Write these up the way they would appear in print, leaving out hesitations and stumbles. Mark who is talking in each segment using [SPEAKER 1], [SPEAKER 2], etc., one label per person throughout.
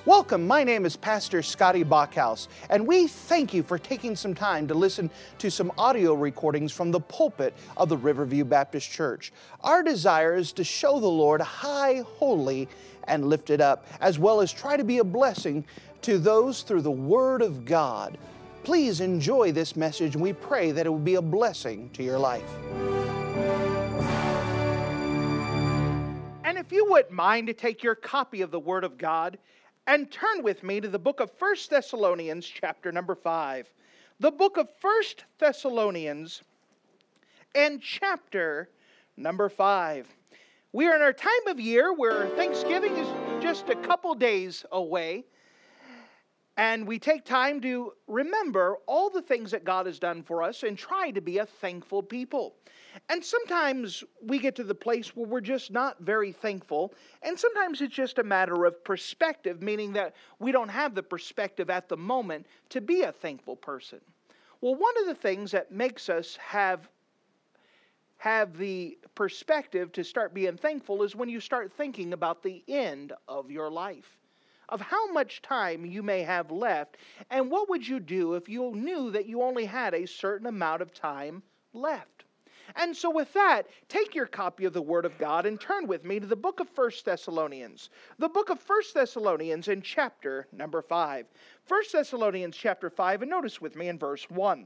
[SPEAKER 1] Welcome, my name is Pastor Scotty Bachhaus, and we thank you for taking some time to listen to some audio recordings from the pulpit of the Riverview Baptist Church. Our desire is to show the Lord high, holy, and lifted up, as well as try to be a blessing to those through the Word of God. Please enjoy this message, and we pray that it will be a blessing to your life. And if you wouldn't mind to take your copy of the Word of God and turn with me to the book of 1 Thessalonians chapter number 5. The book of 1 Thessalonians and chapter number 5. We are in our time of year where Thanksgiving is just a couple days away. And we take time to remember all the things that God has done for us and try to be a thankful people. And sometimes we get to the place where we're just not very thankful. And sometimes it's just a matter of perspective, meaning that we don't have the perspective at the moment to be a thankful person. Well, one of the things that makes us have the perspective to start being thankful is when you start thinking about the end of your life, of how much time you may have left, and what would you do if you knew that you only had a certain amount of time left. And so with that, take your copy of the Word of God and turn with me to the book of 1 Thessalonians. The book of 1 Thessalonians in chapter number 5. 1 Thessalonians chapter 5, and notice with me in verse 1.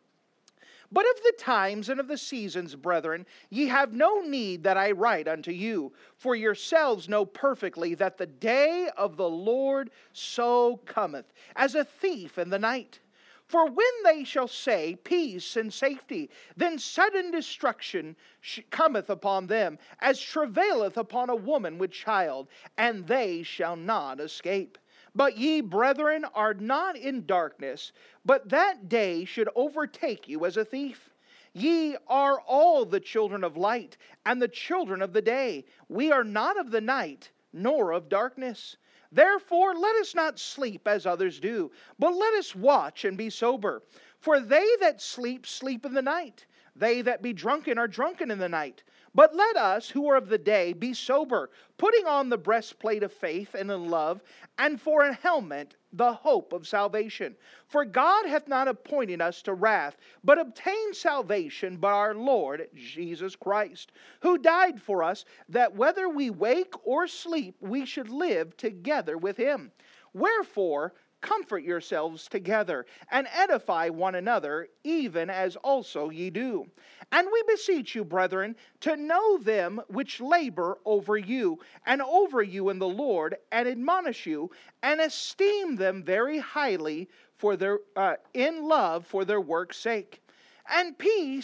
[SPEAKER 1] But of the times and of the seasons, brethren, ye have no need that I write unto you, for yourselves know perfectly that the day of the Lord so cometh, as a thief in the night. For when they shall say, peace and safety, then sudden destruction cometh upon them, as travaileth upon a woman with child, and they shall not escape. But ye, brethren, are not in darkness, but that day should overtake you as a thief. Ye are all the children of light, and the children of the day. We are not of the night, nor of darkness. Therefore let us not sleep as others do, but let us watch and be sober. For they that sleep, sleep in the night. They that be drunken are drunken in the night. But let us, who are of the day, be sober, putting on the breastplate of faith and in love, and for a helmet the hope of salvation. For God hath not appointed us to wrath, but obtained salvation by our Lord Jesus Christ, who died for us, that whether we wake or sleep, we should live together with him. Wherefore, comfort yourselves together, and edify one another, even as also ye do. And we beseech you, brethren, to know them which labor over you, and over you in the Lord, and admonish you, and esteem them very highly for their in love for their work's sake. And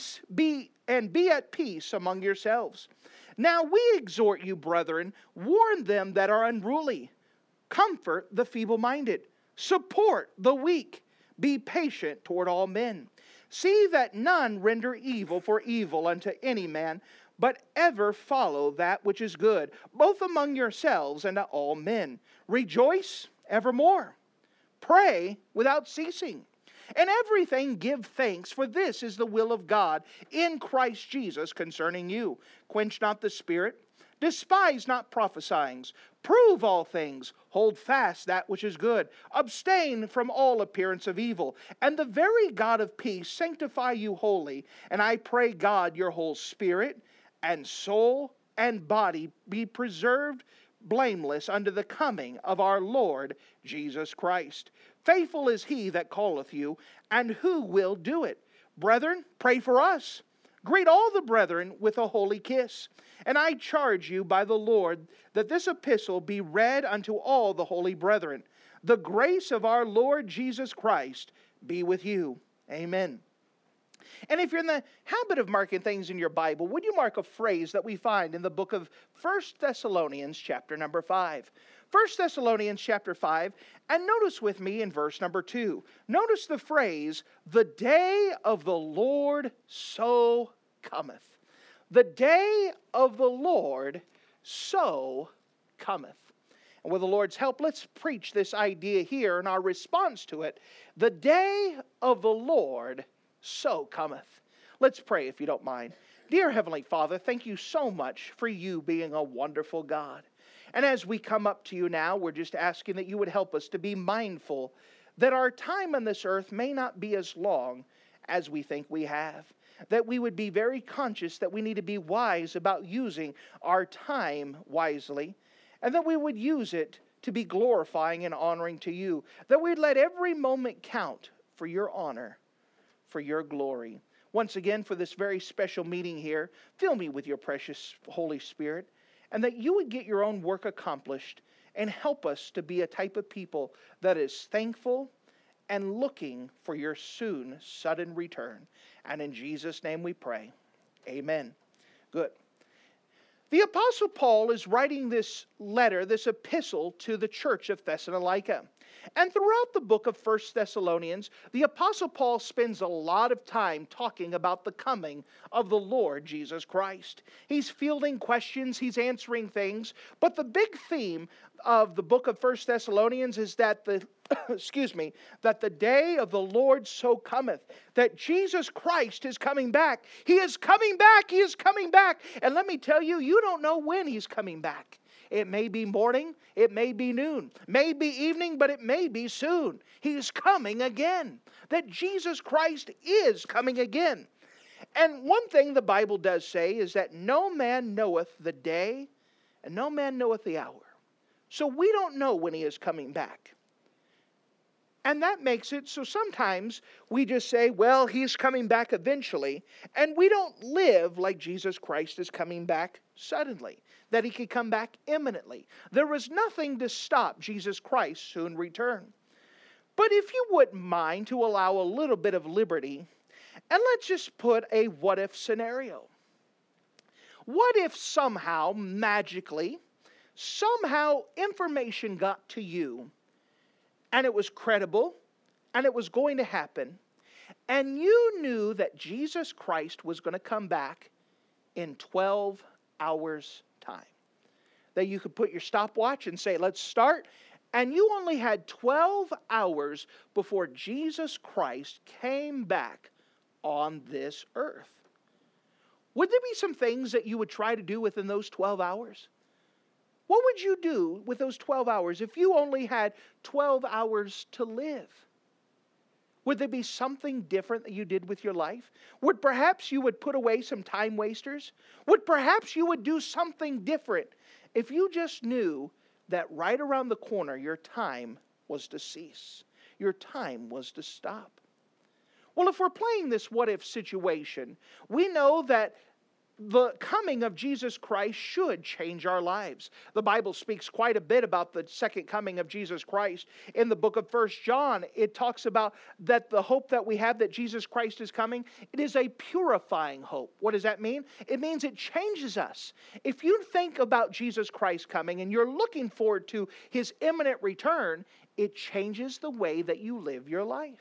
[SPEAKER 1] be at peace among yourselves. Now we exhort you, brethren, warn them that are unruly, comfort the feeble-minded, support the weak. Be patient toward all men. See that none render evil for evil unto any man, but ever follow that which is good, both among yourselves and to all men. Rejoice evermore. Pray without ceasing. In everything give thanks, for this is the will of God in Christ Jesus concerning you. Quench not the spirit. Despise not prophesying. Prove all things. Hold fast that which is good. Abstain from all appearance of evil. And the very God of peace sanctify you wholly. And I pray God your whole spirit and soul and body be preserved blameless unto the coming of our Lord Jesus Christ. Faithful is he that calleth you, and who will do it. Brethren, pray for us. Greet all the brethren with a holy kiss. And I charge you by the Lord that this epistle be read unto all the holy brethren. The grace of our Lord Jesus Christ be with you. Amen. And if you're in the habit of marking things in your Bible, would you mark a phrase that we find in the book of 1 Thessalonians chapter number 5. 1 Thessalonians chapter 5, and notice with me in verse number 2. Notice the phrase, the day of the Lord so cometh. The day of the Lord so cometh. And with the Lord's help, let's preach this idea here and our response to it. The day of the Lord so cometh. Let's pray if you don't mind. Dear Heavenly Father, thank you so much for you being a wonderful God. And as we come up to you now, we're just asking that you would help us to be mindful that our time on this earth may not be as long as we think we have. That we would be very conscious that we need to be wise about using our time wisely, and that we would use it to be glorifying and honoring to you. That we'd let every moment count for your honor, for your glory. Once again, for this very special meeting here, fill me with your precious Holy Spirit, and that you would get your own work accomplished and help us to be a type of people that is thankful and looking for your soon, sudden return. And in Jesus' name we pray. Amen. Good. The Apostle Paul is writing this letter, this epistle to the church of Thessalonica. And throughout the book of 1 Thessalonians, the Apostle Paul spends a lot of time talking about the coming of the Lord Jesus Christ. He's fielding questions, he's answering things, but the big theme of the book of 1 Thessalonians is that the that the day of the Lord so cometh, that Jesus Christ is coming back. He is coming back, He is coming back. And let me tell you, you don't know when He's coming back. It may be morning, it may be noon, may be evening, but it may be soon. He's coming again. That Jesus Christ is coming again. And one thing the Bible does say is that no man knoweth the day and no man knoweth the hour. So we don't know when He is coming back. And that makes it so sometimes we just say, well, He's coming back eventually, and we don't live like Jesus Christ is coming back suddenly, that He could come back imminently. There was nothing to stop Jesus Christ's soon return. But if you wouldn't mind to allow a little bit of liberty, and let's just put a what-if scenario. What if somehow, magically, somehow information got to you, and it was credible, and it was going to happen, and you knew that Jesus Christ was going to come back in 12 hours' time? That you could put your stopwatch and say, let's start, and you only had 12 hours before Jesus Christ came back on this earth. Would there be some things that you would try to do within those 12 hours? What would you do with those 12 hours if you only had 12 hours to live? Would there be something different that you did with your life? Would perhaps you would put away some time wasters? Would perhaps you would do something different if you just knew that right around the corner your time was to cease? Your time was to stop. Well, if we're playing this what-if situation, we know that the coming of Jesus Christ should change our lives. The Bible speaks quite a bit about the second coming of Jesus Christ. In the book of 1 John, it talks about that the hope that we have that Jesus Christ is coming, it is a purifying hope. What does that mean? It means it changes us. If you think about Jesus Christ coming and you're looking forward to His imminent return, it changes the way that you live your life.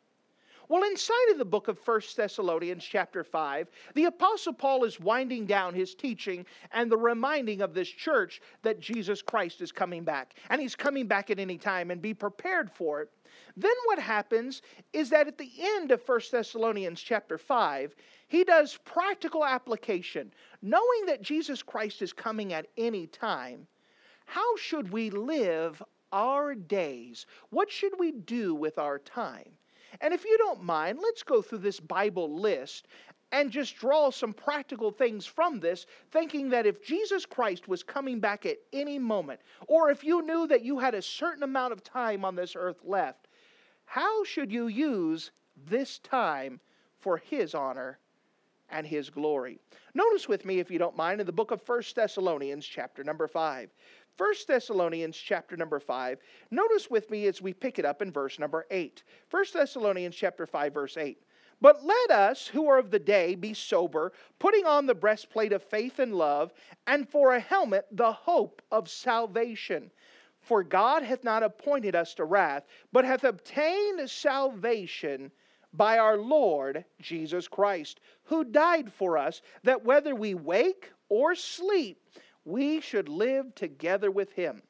[SPEAKER 1] Well, inside of the book of 1 Thessalonians chapter 5, the Apostle Paul is winding down his teaching and the reminding of this church that Jesus Christ is coming back. And He's coming back at any time, and be prepared for it. Then what happens is that at the end of 1 Thessalonians chapter 5, he does practical application. Knowing that Jesus Christ is coming at any time, how should we live our days? What should we do with our time? And if you don't mind, let's go through this Bible list and just draw some practical things from this, thinking that if Jesus Christ was coming back at any moment, or if you knew that you had a certain amount of time on this earth left, how should you use this time for His honor and His glory? Notice with me, if you don't mind, in the book of 1 Thessalonians chapter number 5. 1 Thessalonians chapter number 5. Notice with me as we pick it up in verse number 8. 1 Thessalonians chapter 5 verse 8. But let us who are of the day be sober, putting on the breastplate of faith and love, and for a helmet the hope of salvation. For God hath not appointed us to wrath, but hath obtained salvation by our Lord Jesus Christ, who died for us, that whether we wake or sleep, we should live together with Him.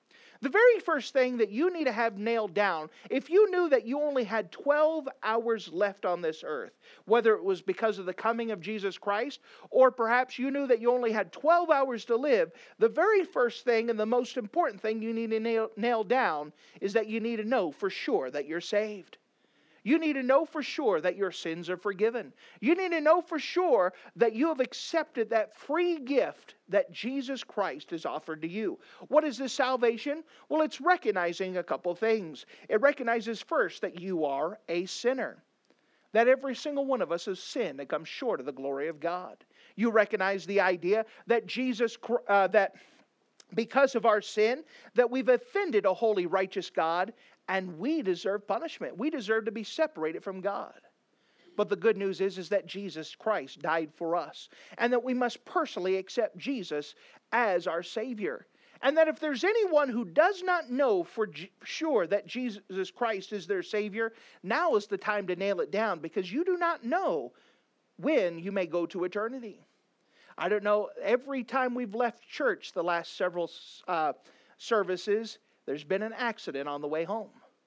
[SPEAKER 1] The very first thing that you need to have nailed down, if you knew that you only had 12 hours left on this earth, whether it was because of the coming of Jesus Christ, or perhaps you knew that you only had 12 hours to live, the very first thing and the most important thing you need to nail down is that you need to know for sure that you're saved. You need to know for sure that your sins are forgiven. You need to know for sure that you have accepted that free gift that Jesus Christ has offered to you. What is this salvation? Well, it's recognizing a couple things. It recognizes first that you are a sinner. That every single one of us has sinned and come short of the glory of God. You recognize the idea that that because of our sin, that we've offended a holy, righteous God, and we deserve punishment. We deserve to be separated from God. But the good news is that Jesus Christ died for us, and that we must personally accept Jesus as our Savior. And that if there's anyone who does not know for sure that Jesus Christ is their Savior, now is the time to nail it down, because you do not know when you may go to eternity. I don't know, every time we've left church the last several services, there's been an accident on the way home.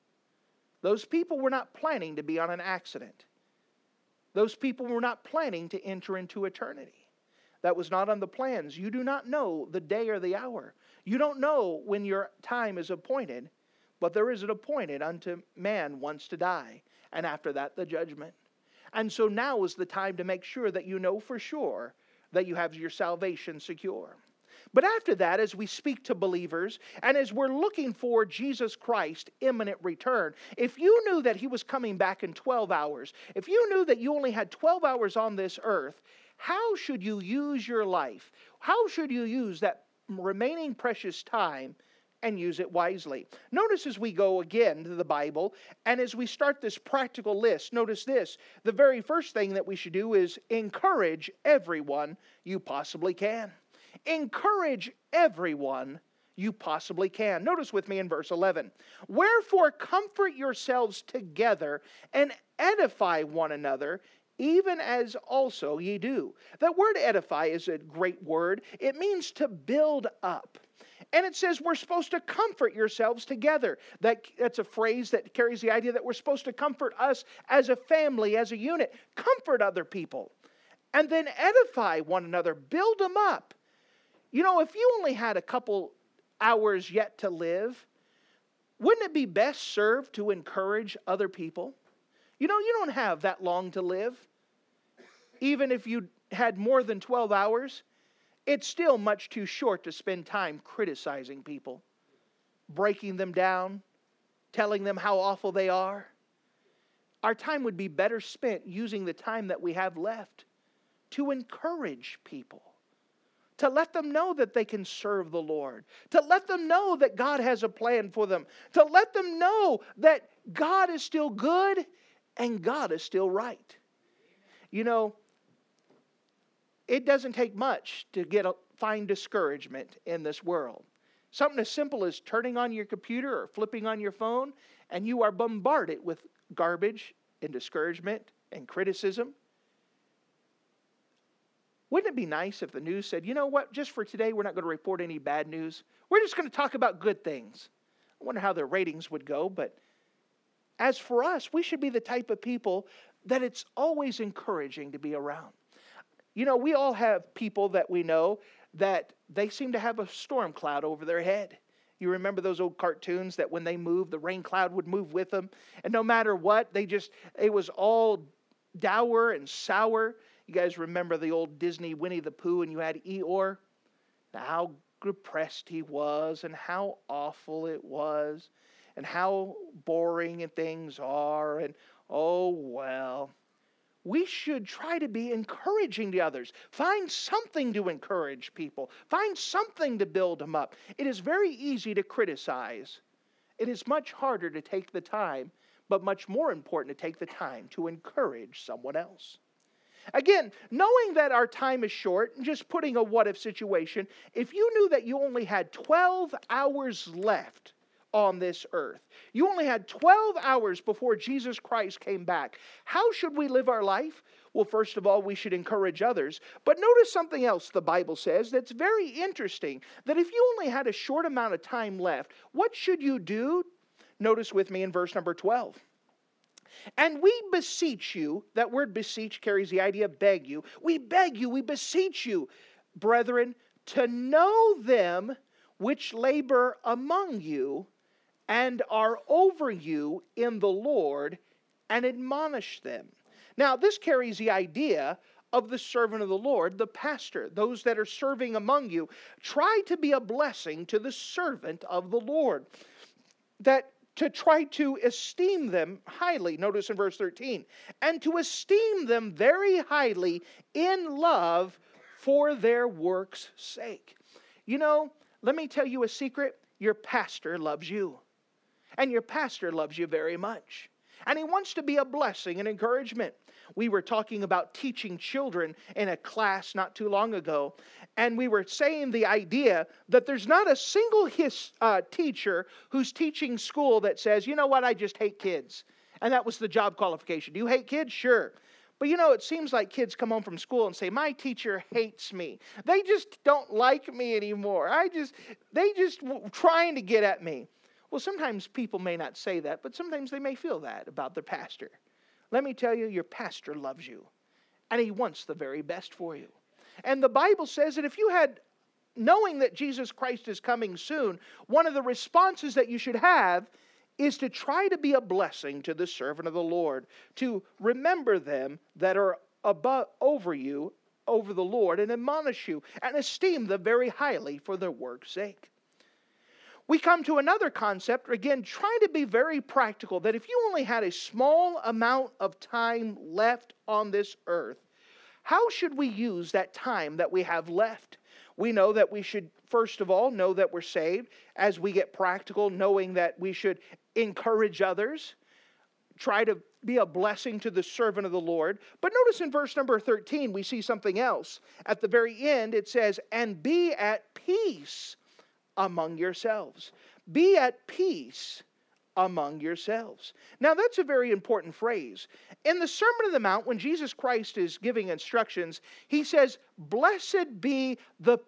[SPEAKER 1] Those people were not planning to be on an accident. Those people were not planning to enter into eternity. That was not on the plans. You do not know the day or the hour. You don't know when your time is appointed, but there is an appointed unto man once to die, and after that the judgment. And so now is the time to make sure that you know for sure that you have your salvation secure. But after that, as we speak to believers, and as we're looking for Jesus Christ's imminent return, if you knew that He was coming back in 12 hours, if you knew that you only had 12 hours on this earth, how should you use your life? How should you use that remaining precious time and use it wisely? Notice as we go again to the Bible, and as we start this practical list, notice this. The very first thing that we should do is encourage everyone you possibly can. Encourage everyone you possibly can. Notice with me in verse 11. Wherefore comfort yourselves together and edify one another, even as also ye do. That word edify is a great word. It means to build up. And it says we're supposed to comfort yourselves together. That's a phrase that carries the idea that we're supposed to comfort us as a family, as a unit. Comfort other people. And then edify one another. Build them up. You know, if you only had a couple hours yet to live, wouldn't it be best served to encourage other people? You know, you don't have that long to live. Even if you had more than 12 hours, it's still much too short to spend time criticizing people, breaking them down, telling them how awful they are. Our time would be better spent using the time that we have left to encourage people. To let them know that they can serve the Lord. To let them know that God has a plan for them. To let them know that God is still good and God is still right. You know, it doesn't take much to find discouragement in this world. Something as simple as turning on your computer or flipping on your phone, and you are bombarded with garbage and discouragement and criticism. Wouldn't it be nice if the news said, you know what, just for today, we're not going to report any bad news. We're just going to talk about good things. I wonder how their ratings would go, but as for us, we should be the type of people that it's always encouraging to be around. You know, we all have people that we know that they seem to have a storm cloud over their head. You remember those old cartoons that when they moved, the rain cloud would move with them? And no matter what, it was all dour and sour. You guys remember the old Disney Winnie the Pooh, and you had Eeyore? How depressed he was, and how awful it was, and how boring and things are, and oh well. We should try to be encouraging to others. Find something to encourage people. Find something to build them up. It is very easy to criticize. It is much harder to take the time, but much more important to take the time to encourage someone else. Again, knowing that our time is short, and just putting a what-if situation, if you knew that you only had 12 hours left on this earth. You only had 12 hours before Jesus Christ came back. How should we live our life? Well, first of all, we should encourage others. But notice something else the Bible says that's very interesting. That if you only had a short amount of time left, what should you do? Notice with me in verse number 12. And we beseech you, that word beseech carries the idea of beg you. We beg you, we beseech you, brethren, to know them which labor among you and are over you in the Lord, and admonish them. Now, this carries the idea of the servant of the Lord, the pastor, those that are serving among you. Try to be a blessing to the servant of the Lord. That to try to esteem them highly, notice in verse 13, and to esteem them very highly in love for their work's sake. You know, let me tell you a secret. Your pastor loves you. And your pastor loves you very much. And he wants to be a blessing and encouragement. We were talking about teaching children in a class not too long ago. And we were saying the idea that there's not a single teacher who's teaching school that says, you know what, I just hate kids. And that was the job qualification. Do you hate kids? Sure. But you know, it seems like kids come home from school and say, my teacher hates me. They just don't like me anymore. They just trying to get at me. Well, sometimes people may not say that, but sometimes they may feel that about their pastor. Let me tell you, your pastor loves you, and he wants the very best for you. And the Bible says that if you had, knowing that Jesus Christ is coming soon, one of the responses that you should have is to try to be a blessing to the servant of the Lord, to remember them that are over you, over the Lord, and admonish you, and esteem them very highly for their work's sake. We come to another concept, again, try to be very practical, that if you only had a small amount of time left on this earth, how should we use that time that we have left? We know that we should, first of all, know that we're saved. As we get practical, knowing that we should encourage others, try to be a blessing to the servant of the Lord. But notice in verse number 13, we see something else. At the very end, it says, and be at peace among yourselves. Be at peace among yourselves. Now that's a very important phrase. In the Sermon on the Mount, when Jesus Christ is giving instructions, he says, blessed be the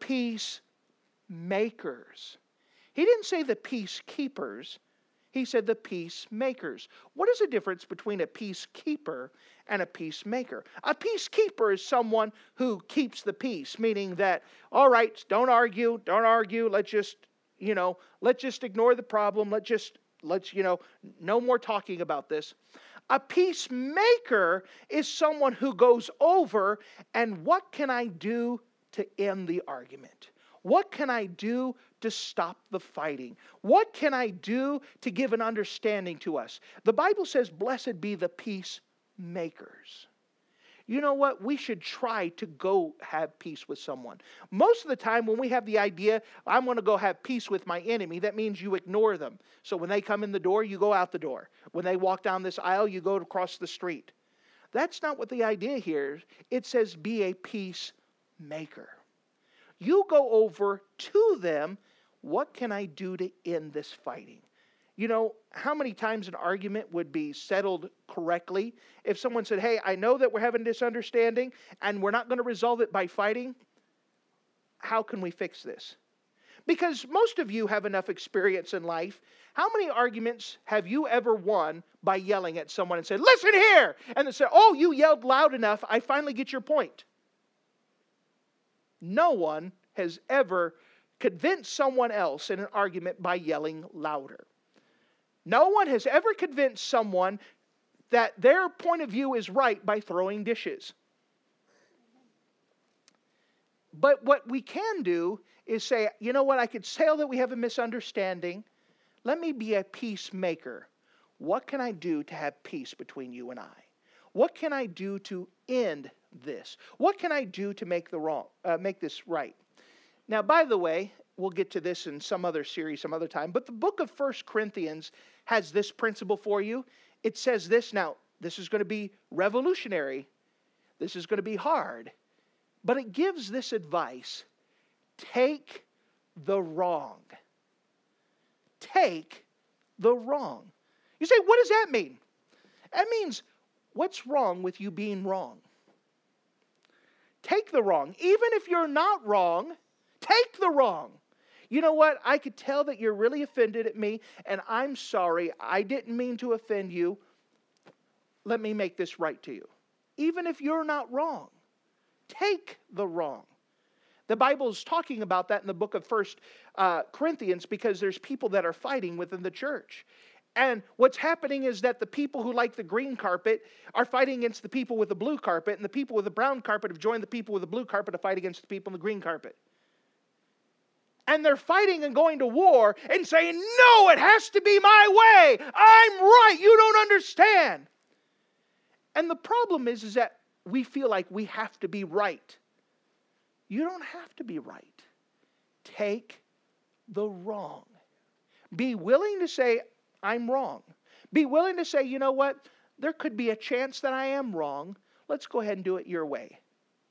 [SPEAKER 1] peacemakers. He didn't say the peacekeepers. He said the peacemakers. What is the difference between a peacekeeper and a peacemaker? A peacekeeper is someone who keeps the peace, meaning that, all right, don't argue, let's just ignore the problem, no more talking about this. A peacemaker is someone who goes over, and what can I do to end the argument? What can I do to stop the fighting? What can I do to give an understanding to us? The Bible says, blessed be the peacemakers. You know what? We should try to go have peace with someone. Most of the time when we have the idea, I'm going to go have peace with my enemy, that means you ignore them. So when they come in the door, you go out the door. When they walk down this aisle, you go across the street. That's not what the idea here is. It says be a peacemaker. You go over to them. What can I do to end this fighting? You know, how many times an argument would be settled correctly if someone said, hey, I know that we're having this understanding and we're not going to resolve it by fighting. How can we fix this? Because most of you have enough experience in life. How many arguments have you ever won by yelling at someone and said, listen here? And they said, oh, you yelled loud enough. I finally get your point. No one has ever convinced someone else in an argument by yelling louder. No one has ever convinced someone that their point of view is right by throwing dishes. But what we can do is say, you know what, I could say that we have a misunderstanding. Let me be a peacemaker. What can I do to have peace between you and I? What can I do to end this? What can I do to make this right? Now, by the way, we'll get to this in some other series some other time, but the book of 1 Corinthians has this principle for you. It says this. Now, this is going to be revolutionary. This is going to be hard. But it gives this advice. Take the wrong. Take the wrong. You say, what does that mean? That means, what's wrong with you being wrong? Take the wrong. Even if you're not wrong, take the wrong. You know what? I could tell that you're really offended at me, and I'm sorry. I didn't mean to offend you. Let me make this right to you. Even if you're not wrong, take the wrong. The Bible is talking about that in the book of 1 Corinthians, because there's people that are fighting within the church. And what's happening is that the people who like the green carpet are fighting against the people with the blue carpet, and the people with the brown carpet have joined the people with the blue carpet to fight against the people in the green carpet. And they're fighting and going to war and saying, no, it has to be my way. I'm right. You don't understand. And the problem is that we feel like we have to be right. You don't have to be right. Take the wrong. Be willing to say, I'm wrong. Be willing to say, you know what? There could be a chance that I am wrong. Let's go ahead and do it your way.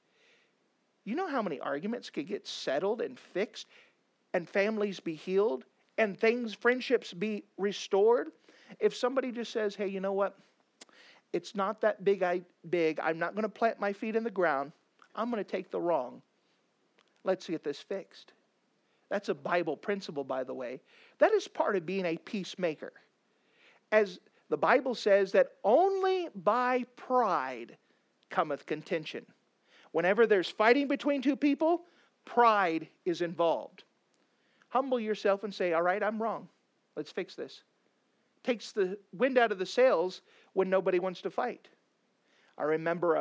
[SPEAKER 1] You know how many arguments could get settled and fixed, and families be healed, and friendships be restored, if somebody just says, hey, you know what? It's not that big. I'm not going to plant my feet in the ground. I'm going to take the wrong. Let's get this fixed. That's a Bible principle, by the way. That is part of being a peacemaker. As the Bible says that only by pride cometh contention. Whenever there's fighting between two people, pride is involved. Humble yourself and say, all right, I'm wrong. Let's fix this. Takes the wind out of the sails when nobody wants to fight. I remember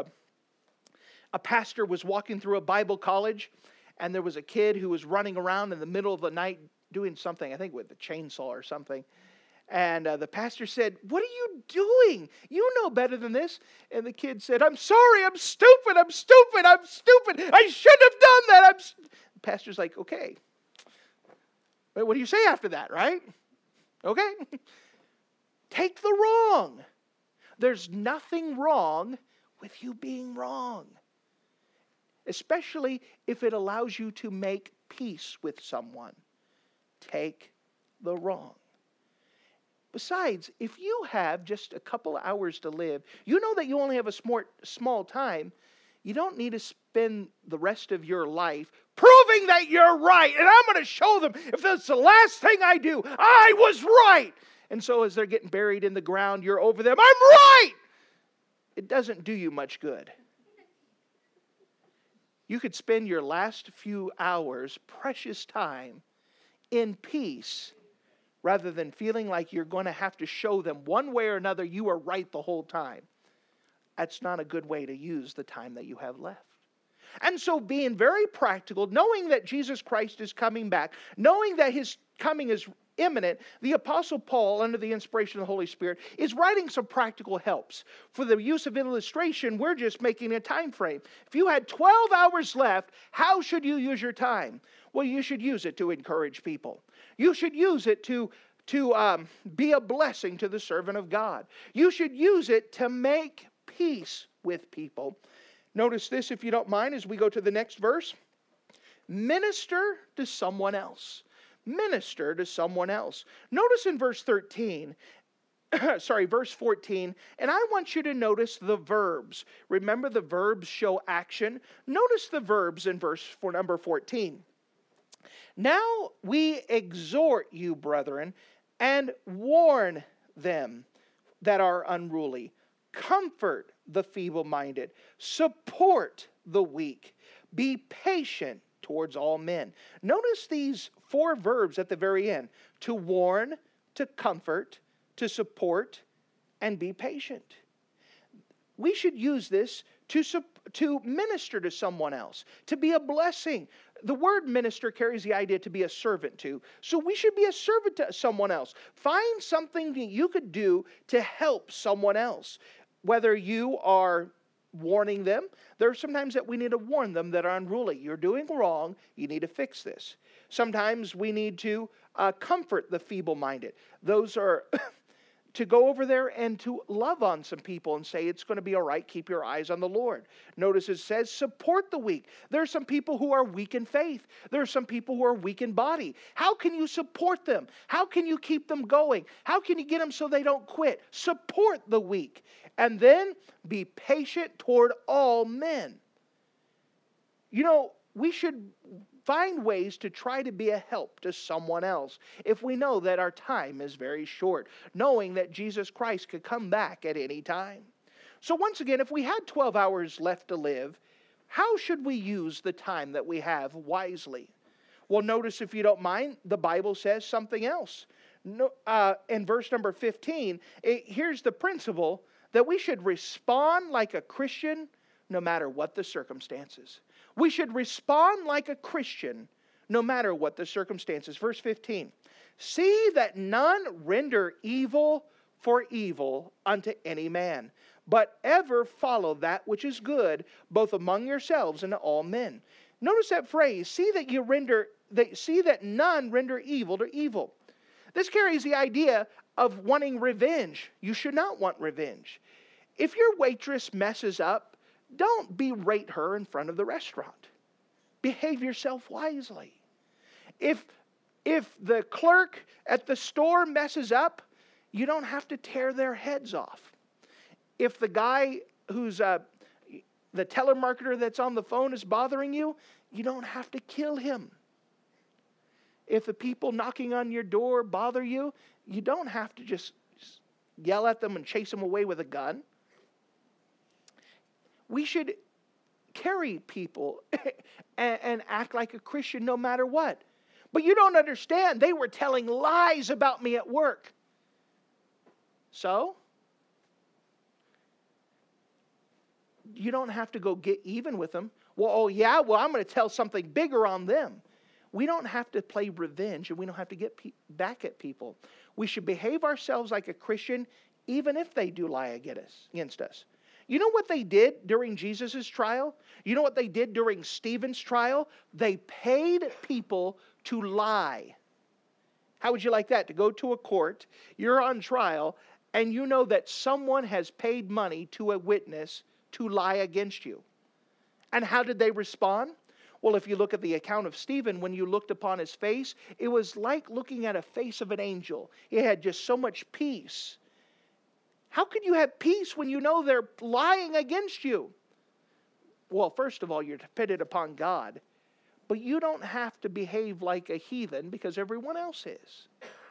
[SPEAKER 1] a pastor was walking through a Bible college, and there was a kid who was running around in the middle of the night doing something, I think with a chainsaw or something. And the pastor said, what are you doing? You know better than this. And the kid said, I'm sorry, I'm stupid. I shouldn't have done that. The pastor's like, okay. But what do you say after that, right? Okay. Take the wrong. There's nothing wrong with you being wrong. Especially if it allows you to make peace with someone. Take the wrong. Besides, if you have just a couple of hours to live, you know that you only have a small time. You don't need to spend the rest of your life proving that you're right. And I'm going to show them, if that's the last thing I do, I was right. And so as they're getting buried in the ground, you're over them, I'm right. It doesn't do you much good. You could spend your last few hours, precious time, in peace, rather than feeling like you're going to have to show them one way or another you are right the whole time. That's not a good way to use the time that you have left. And so being very practical, knowing that Jesus Christ is coming back, knowing that His coming is imminent, the Apostle Paul, under the inspiration of the Holy Spirit, is writing some practical helps. For the use of illustration, we're just making a time frame. If you had 12 hours left, how should you use your time? Well, you should use it to encourage people. You should use it to be a blessing to the servant of God. You should use it to make peace with people. Notice this, if you don't mind, as we go to the next verse. Minister to someone else. Minister to someone else. Notice in verse 14, and I want you to notice the verbs. Remember, the verbs show action. Notice the verbs in number 14. Now we exhort you, brethren, and warn them that are unruly. Comfort the feeble-minded. Support the weak. Be patient towards all men. Notice these 4 verbs at the very end. To warn, to comfort, to support, and be patient. We should use this to minister to someone else, to be a blessing. The word minister carries the idea to be a servant to. So we should be a servant to someone else. Find something that you could do to help someone else. Whether you are warning them, there are sometimes that we need to warn them that are unruly. You're doing wrong. You need to fix this. Sometimes we need to comfort the feeble-minded. Those are to go over there and to love on some people and say, it's going to be all right, keep your eyes on the Lord. Notice it says, support the weak. There are some people who are weak in faith. There are some people who are weak in body. How can you support them? How can you keep them going? How can you get them so they don't quit? Support the weak. And then be patient toward all men. You know, we should find ways to try to be a help to someone else if we know that our time is very short, knowing that Jesus Christ could come back at any time. So once again, if we had 12 hours left to live, how should we use the time that we have wisely? Well, notice, if you don't mind, the Bible says something else. In verse number 15, here's the principle that we should respond like a Christian no matter what the circumstances. We should respond like a Christian no matter what the circumstances. Verse 15, see that none render evil for evil unto any man, but ever follow that which is good, both among yourselves and to all men. Notice that phrase, see that none render evil to evil. This carries the idea of wanting revenge. You should not want revenge. If your waitress messes up, don't berate her in front of the restaurant. Behave yourself wisely. If the clerk at the store messes up, you don't have to tear their heads off. If the guy who's the telemarketer that's on the phone is bothering you, you don't have to kill him. If the people knocking on your door bother you, you don't have to just yell at them and chase them away with a gun. We should carry people and act like a Christian no matter what. But you don't understand. They were telling lies about me at work. So, you don't have to go get even with them. Well, I'm going to tell something bigger on them. We don't have to play revenge, and we don't have to get back at people. We should behave ourselves like a Christian even if they do lie against us. You know what they did during Jesus' trial? You know what they did during Stephen's trial? They paid people to lie. How would you like that? To go to a court, you're on trial, and you know that someone has paid money to a witness to lie against you. And how did they respond? Well, if you look at the account of Stephen, when you looked upon his face, it was like looking at a face of an angel. It had just so much peace. How can you have peace when you know they're lying against you? Well, first of all, you're dependent upon God. But you don't have to behave like a heathen because everyone else is.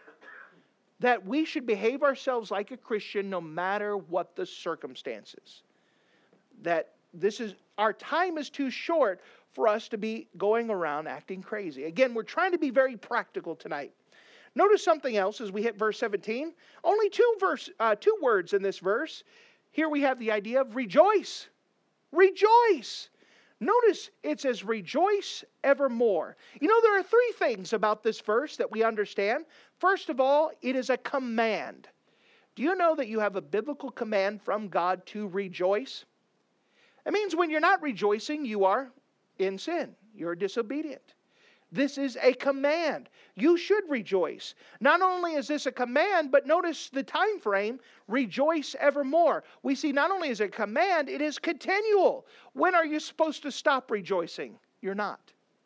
[SPEAKER 1] That we should behave ourselves like a Christian no matter what the circumstances. That our time is too short for us to be going around acting crazy. Again, we're trying to be very practical tonight. Notice something else as we hit verse 17. Only two words in this verse. Here we have the idea of rejoice. Rejoice. Notice it says rejoice evermore. You know, there are three things about this verse that we understand. First of all, it is a command. Do you know that you have a biblical command from God to rejoice? It means when you're not rejoicing, you are in sin. You're disobedient. This is a command. You should rejoice. Not only is this a command, but notice the time frame, rejoice evermore. We see not only is it a command, it is continual. When are you supposed to stop rejoicing? You're not.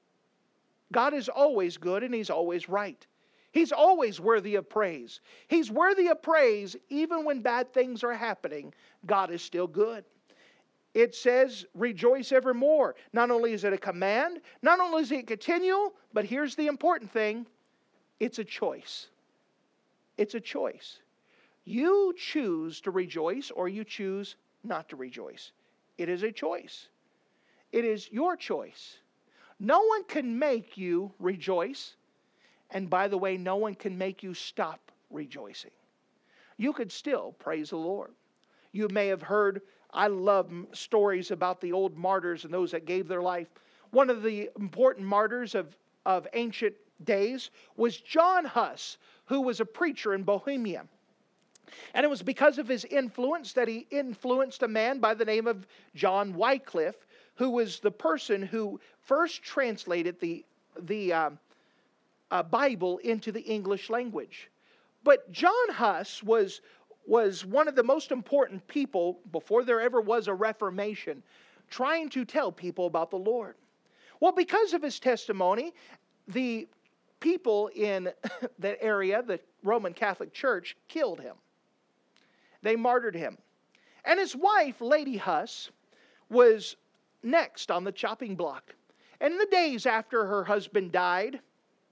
[SPEAKER 1] God is always good and He's always right. He's always worthy of praise. He's worthy of praise even when bad things are happening. God is still good. It says, rejoice evermore. Not only is it a command, not only is it continual, but here's the important thing. It's a choice. It's a choice. You choose to rejoice or you choose not to rejoice. It is a choice. It is your choice. No one can make you rejoice. And by the way, no one can make you stop rejoicing. You could still praise the Lord. You may have heard, I love stories about the old martyrs and those that gave their life. One of the important martyrs of ancient days was John Huss, who was a preacher in Bohemia. And it was because of his influence that he influenced a man by the name of John Wycliffe, who was the person who first translated the Bible into the English language. But John Huss was was one of the most important people before there ever was a Reformation, trying to tell people about the Lord. Well, because of his testimony, the people in that area, the Roman Catholic Church, killed him. They martyred him. And his wife, Lady Huss, was next on the chopping block. And in the days after her husband died,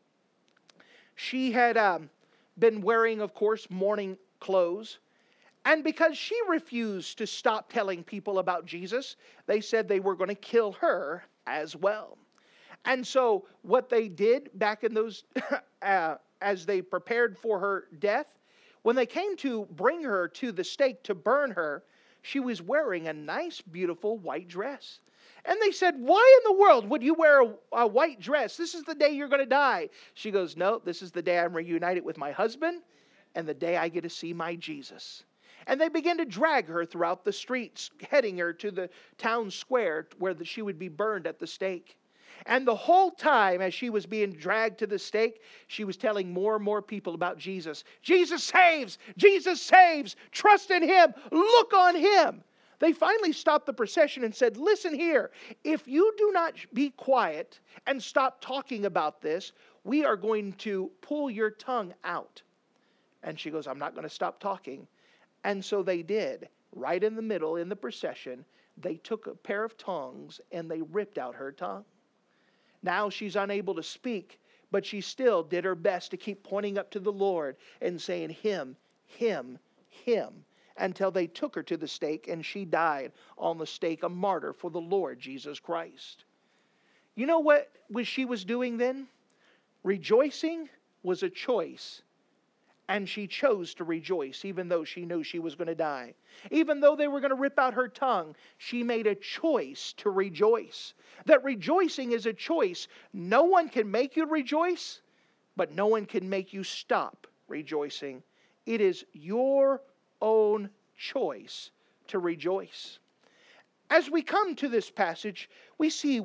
[SPEAKER 1] she had been wearing, of course, mourning clothes. And because she refused to stop telling people about Jesus, they said they were going to kill her as well. And so what they did back in those, as they prepared for her death, when they came to bring her to the stake to burn her, she was wearing a nice, beautiful white dress. And they said, why in the world would you wear a white dress? This is the day you're going to die. She goes, no, this is the day I'm reunited with my husband and the day I get to see my Jesus. And they began to drag her throughout the streets, heading her to the town square where she would be burned at the stake. And the whole time as she was being dragged to the stake, she was telling more and more people about Jesus. Jesus saves! Jesus saves! Trust in Him! Look on Him! They finally stopped the procession and said, listen here, if you do not be quiet and stop talking about this, we are going to pull your tongue out. And she goes, I'm not going to stop talking. And so they did. Right in the middle, in the procession, they took a pair of tongs and they ripped out her tongue. Now she's unable to speak, but she still did her best to keep pointing up to the Lord and saying, Him, Him, Him, until they took her to the stake and she died on the stake, a martyr for the Lord Jesus Christ. You know what she was doing then? Rejoicing was a choice. And she chose to rejoice, even though she knew she was going to die. Even though they were going to rip out her tongue, she made a choice to rejoice. That rejoicing is a choice. No one can make you rejoice, but no one can make you stop rejoicing. It is your own choice to rejoice. As we come to this passage, we see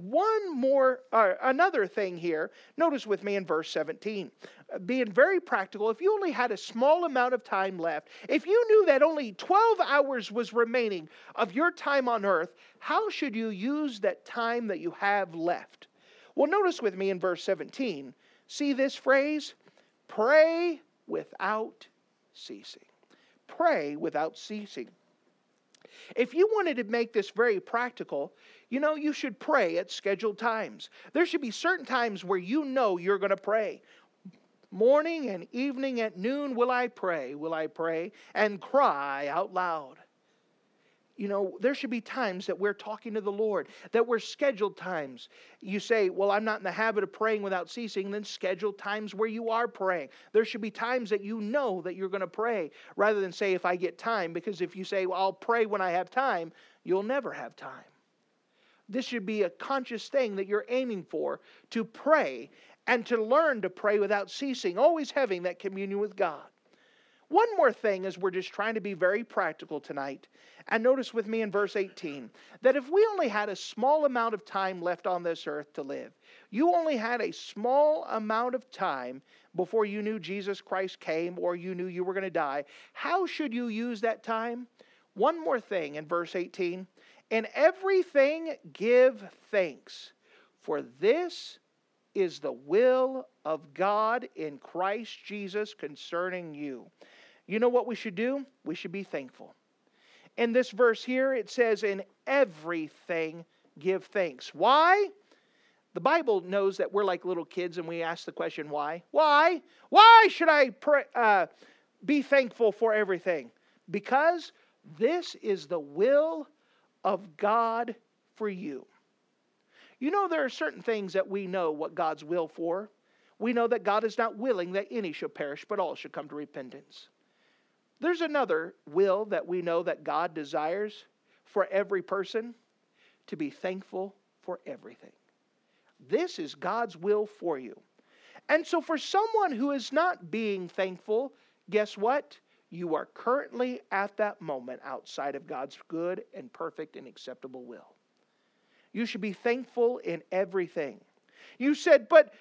[SPEAKER 1] another thing here. Notice with me in verse 17. Being very practical, if you only had a small amount of time left, if you knew that only 12 hours was remaining of your time on earth, how should you use that time that you have left? Well, notice with me in verse 17. See this phrase? Pray without ceasing. Pray without ceasing. If you wanted to make this very practical, you should pray at scheduled times. There should be certain times where you know you're going to pray. Morning and evening at noon will I pray and cry out loud. There should be times that we're talking to the Lord, that we're scheduled times. You say, well, I'm not in the habit of praying without ceasing, then schedule times where you are praying. There should be times that you know that you're going to pray, rather than say, if I get time, because if you say, well, I'll pray when I have time, you'll never have time. This should be a conscious thing that you're aiming for, to pray and to learn to pray without ceasing, always having that communion with God. One more thing as we're just trying to be very practical tonight. And notice with me in verse 18 that if we only had a small amount of time left on this earth to live, you only had a small amount of time before you knew Jesus Christ came or you knew you were going to die, how should you use that time? One more thing in verse 18. In everything give thanks, for this is the will of God in Christ Jesus concerning you. You know what we should do? We should be thankful. In this verse here, it says, in everything give thanks. Why? The Bible knows that we're like little kids and we ask the question, why? Why? Why should I be thankful for everything? Because this is the will of God for you. There are certain things that we know what God's will for. We know that God is not willing that any should perish, but all should come to repentance. There's another will that we know that God desires for every person, to be thankful for everything. This is God's will for you. And so for someone who is not being thankful, guess what? You are currently at that moment outside of God's good and perfect and acceptable will. You should be thankful in everything. You said, but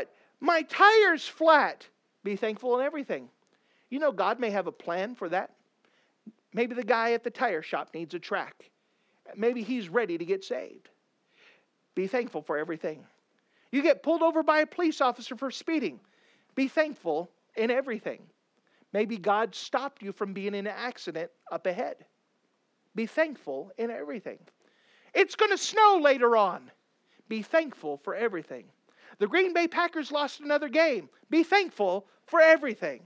[SPEAKER 1] my tire's flat. Be thankful in everything. God may have a plan for that Maybe the guy at the tire shop needs a track. Maybe he's ready to get saved. Be thankful for everything. You get pulled over by a police officer for speeding. Be thankful in everything. Maybe God stopped you from being in an accident up ahead. Be thankful in everything. It's going to snow later on. Be thankful for everything. The Green Bay Packers lost another game. Be thankful for everything.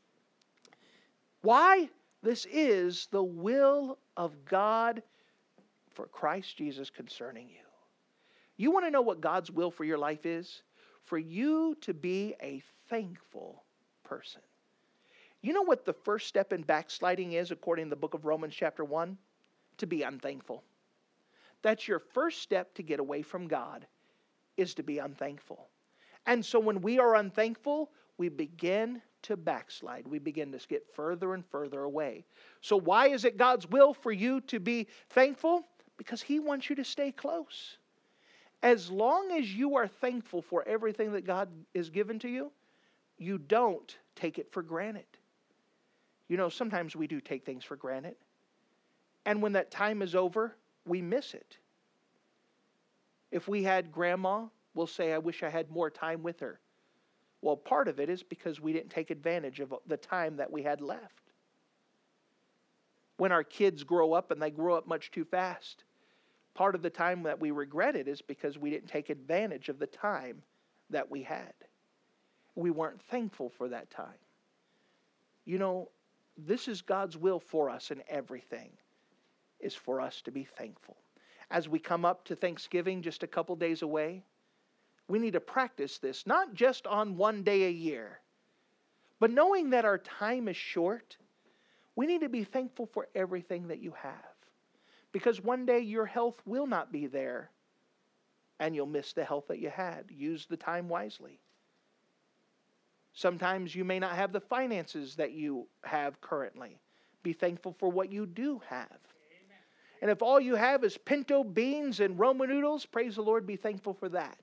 [SPEAKER 1] Why? This is the will of God for Christ Jesus concerning you. You want to know what God's will for your life is? For you to be a thankful person. You know what the first step in backsliding is according to the book of Romans chapter 1? To be unthankful. That's your first step to get away from God, is to be unthankful. And so when we are unthankful, we begin to backslide. We begin to get further and further away. So why is it God's will for you to be thankful? Because He wants you to stay close. As long as you are thankful for everything that God has given to you, you don't take it for granted. You know, sometimes we do take things for granted. And when that time is over, we miss it. If we had grandma, we'll say, I wish I had more time with her. Well, part of it is because we didn't take advantage of the time that we had left. When our kids grow up and they grow up much too fast, part of the time that we regret it is because we didn't take advantage of the time that we had. We weren't thankful for that time. You know, this is God's will for us in everything, is for us to be thankful. As we come up to Thanksgiving, just a couple days away, we need to practice this, not just on one day a year, but knowing that our time is short, we need to be thankful for everything that you have. Because one day your health will not be there, and you'll miss the health that you had. Use the time wisely. Sometimes you may not have the finances that you have currently. Be thankful for what you do have. Amen. And if all you have is pinto beans and Roman noodles, praise the Lord, be thankful for that.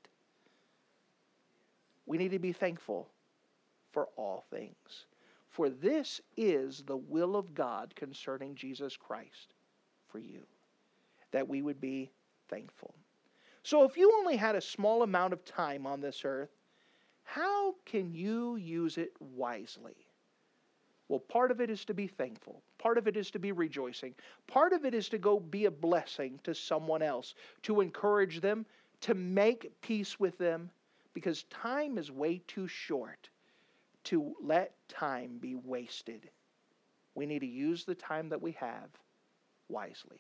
[SPEAKER 1] We need to be thankful for all things. For this is the will of God concerning Jesus Christ for you, that we would be thankful. So if you only had a small amount of time on this earth, how can you use it wisely? Well, part of it is to be thankful. Part of it is to be rejoicing. Part of it is to go be a blessing to someone else, to encourage them, to make peace with them, because time is way too short to let time be wasted. We need to use the time that we have wisely.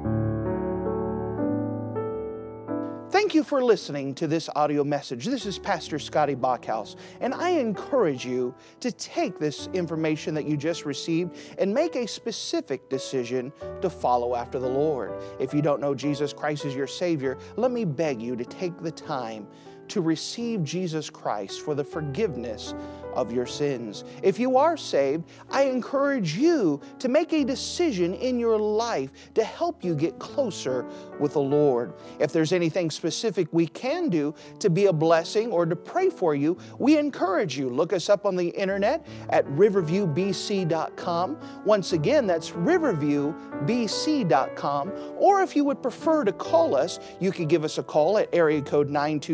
[SPEAKER 1] Thank you for listening to this audio message. This is Pastor Scotty Bachhaus, and I encourage you to take this information that you just received and make a specific decision to follow after the Lord. If you don't know Jesus Christ as your Savior, let me beg you to take the time to receive Jesus Christ for the forgiveness of your sins. If you are saved, I encourage you to make a decision in your life to help you get closer with the Lord. If there's anything specific we can do to be a blessing or to pray for you, we encourage you. Look us up on the internet at riverviewbc.com. Once again, that's riverviewbc.com. Or if you would prefer to call us, you can give us a call at area code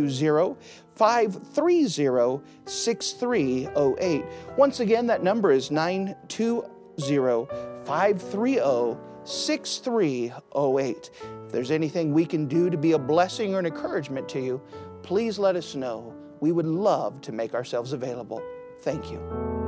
[SPEAKER 1] 920-530-6308. Once again, that number is 920-530-6308. If there's anything we can do to be a blessing or an encouragement to you, please let us know. We would love to make ourselves available. Thank you.